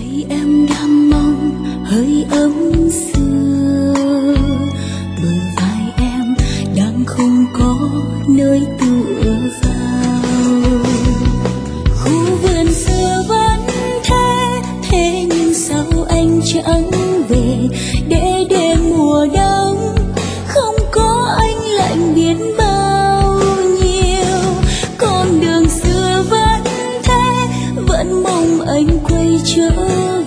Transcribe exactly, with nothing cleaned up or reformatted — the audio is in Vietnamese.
vì em đang mong hơi ấm xưa, bờ vai em đang không có nơi tựa vào. Khu vườn xưa vẫn thế, thế nhưng sao anh chẳng về để đêm mùa đông không có anh lạnh biết bao nhiêu. Con đường xưa vẫn thế, vẫn mong anh quay trở